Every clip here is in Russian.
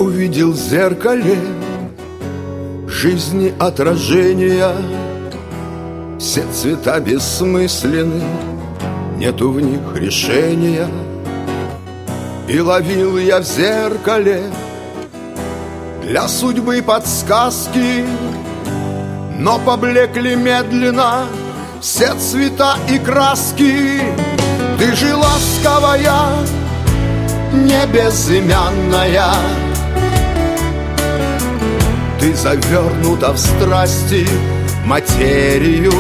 увидел в зеркале жизни отражения. Все цвета бессмысленны, нету в них решения. И ловил я в зеркале для судьбы подсказки, но поблекли медленно все цвета и краски. Ты же ласковая, не безымянная, ты завернута в страсти материю.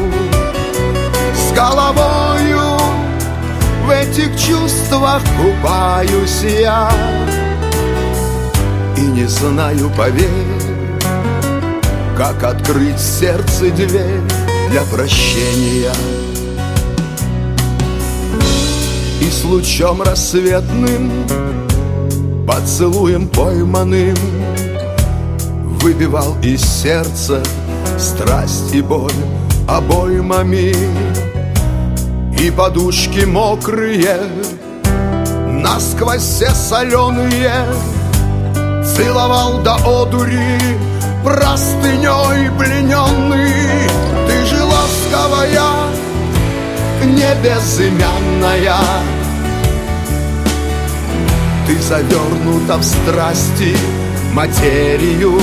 С головою в этих чувствах купаюсь я, и не знаю, поверь, как открыть сердце дверь для прощения. И с лучом рассветным, поцелуем пойманным, выбивал из сердца страсть и боль обоймами. И подушки мокрые, насквозь все соленые, целовал до одури, простыней плененный. Ты же ласковая, не безымянная, ты завернута в страсти материю.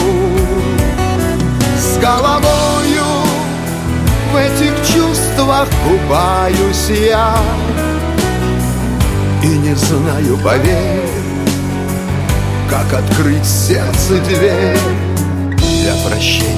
С головою в этих чувствах купаюсь я, и не знаю, поверь, как открыть сердце дверь для прощения.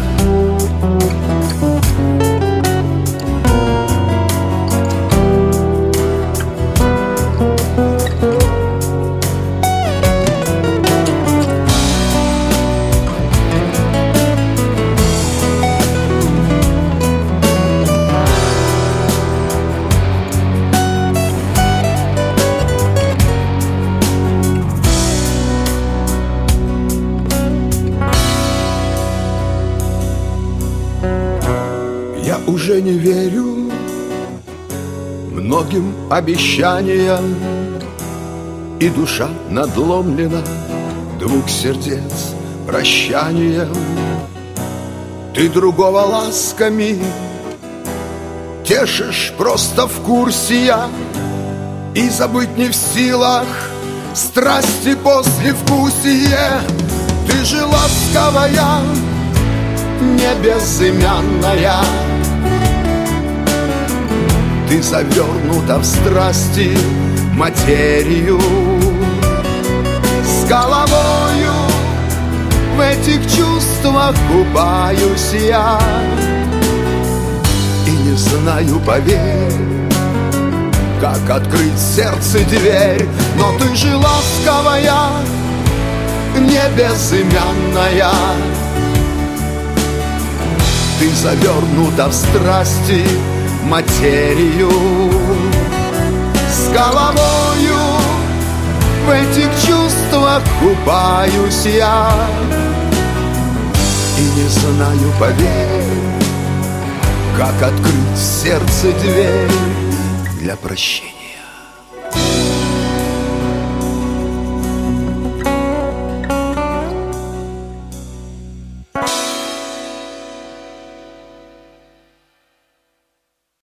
Я уже не верю многим обещаниям, и душа надломлена двух сердец прощанием. Ты другого ласками тешишь просто в курсе я, и забыть не в силах страсти послевкусие. Ты же ласковая, не безымянная, ты завернута в страсти материю. С головою в этих чувствах купаюсь я, и не знаю, поверь, как открыть сердце дверь. Но ты же ласковая, не безымянная, ты завернута в страсти материю. С головою в этих чувствах купаюсь я, и не знаю, поверь, как открыть сердце дверь для прощения.